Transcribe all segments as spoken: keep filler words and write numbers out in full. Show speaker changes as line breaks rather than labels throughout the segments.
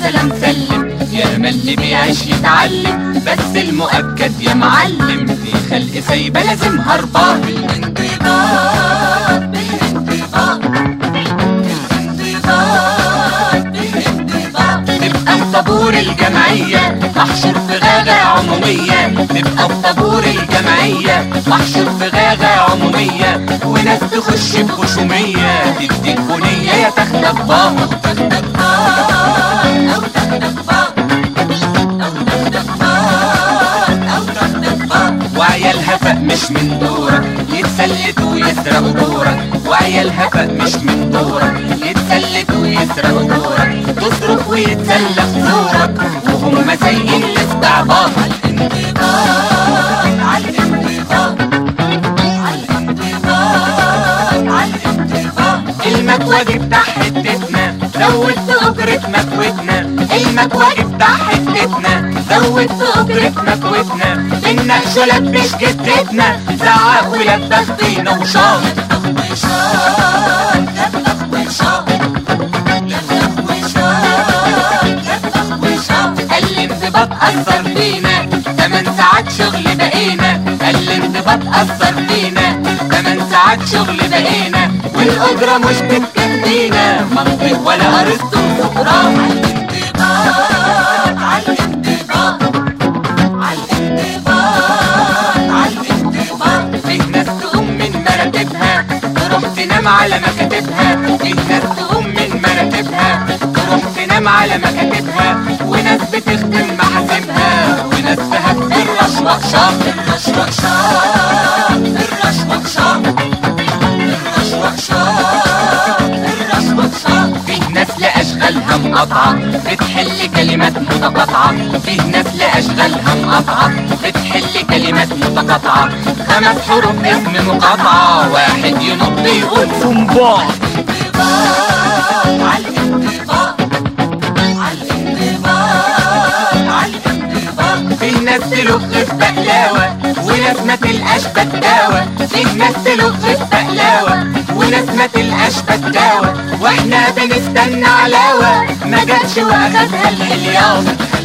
سلام سلم، يا ما اللي بيعيش يتعلم، بس المؤكد يا معلم دي خلق سايبة لازم هربان. بالانضباط بالانضباط بالانضباط بالانضباط نبقى في طابور الجمعية محشور في غاغة عمومية، نبقى في طابور الجمعية محشور في غاغة عمومية، وناس تخش بخشومية تديك بنية يا تاخدك بابا أو تاخدك بابا أو تاخدك بابا أو تاخدك بابا أو تاخدك بابا. وعيالها فاق مش من دورك يتسلتوا ويسرقوا دورك، وعيالها فاق مش من دورك يتسلتوا ويسرقوا دورك، تصرف ويتسلف دورك وهم سايقين الاستعباط. عالانضباط عالانضباط عالانضباط عالانضباط المكواجي بتاع حتتنا زود في أجرة مكوتنا، المكواجي بتاع حتتنا زود في أجرة مكوتنا، النقش لبش جدتنا زعق ولبخ فينا وشاط. لبخ وشاط لبخ وشاط لبخ وشاط لبخ وشاط. الانضباط أثر فينا تمن ساعات شغل بقينا، الانضباط أثر فينا تمن ساعات شغل بقينا، والأجرة مش بتكفينا منطق ولا أرسطو وسقراط. عالانضباط عالانضباط عالانضباط عالانضباط فيه ناس تقوم من مراتبها تروح تنام على مكاتبها، فيه ناس تقوم من مراتبها تروح تنام على مكاتبها، وناس بتخدم محاسبها، وناس فهد في الرشوقشاط الرشوقشاط الرشوقشاط الرشوقشاط الرشوقشاط. فيه ناس لأشغالها مقاطعة بتحل كلمات متقاطعة، فيه ناس لأشغالها مقاطعة بتحل كلمات متقاطعة، خمس حروف اسم مقاطعة واحد ينط يقول صنباط. عالانضباط عالانضباط عالانضباط فيه ناس تلخ في بقلاوة وناس ما تلقاش بداوة، فيه ناس تلخ في بقلاوة وناس ما تلقاش بداوة، واحنا بنستنى علاوة ما جاتش واخدها الهلياط.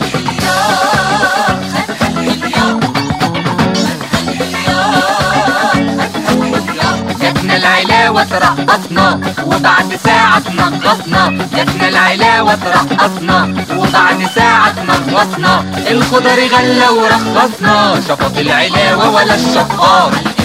جاتنا العلاوة ترقصنا وبعد ساعة تنغصنا، جاتنا العلاوة ترقصنا وبعد ساعة تنغصنا، الخضر غلى ورخصنا، شفط العلاوة ولا الشفاط.